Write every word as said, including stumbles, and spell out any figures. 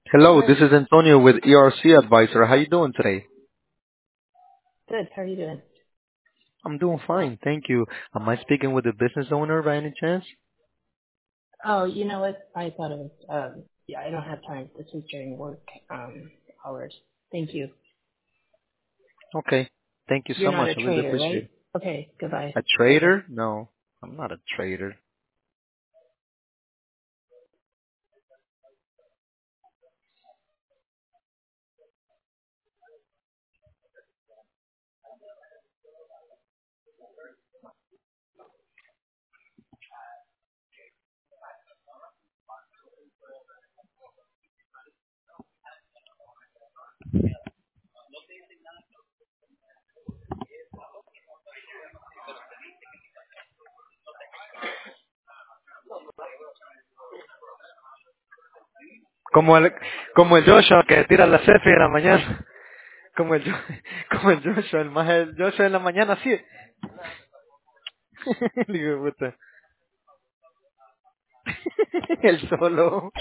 Hello, Hello. this is Antonio with E R C Advisor. How you doing today? Good. How are you doing? I'm doing fine, thank you. Am I speaking with the business owner by any chance? Oh, you know what? I thought it was, um, yeah, I don't have time. This is during work um, hours. Thank you. Okay, thank you You're so not much. a I really trader, appreciate right? it. Okay, goodbye. A trader? No, I'm not a trader. Como el, como el Joshua que tira la selfie en la mañana. Como el, Jo- como el Joshua, el más el Joshua en la mañana, sí. Digo, puta. El solo.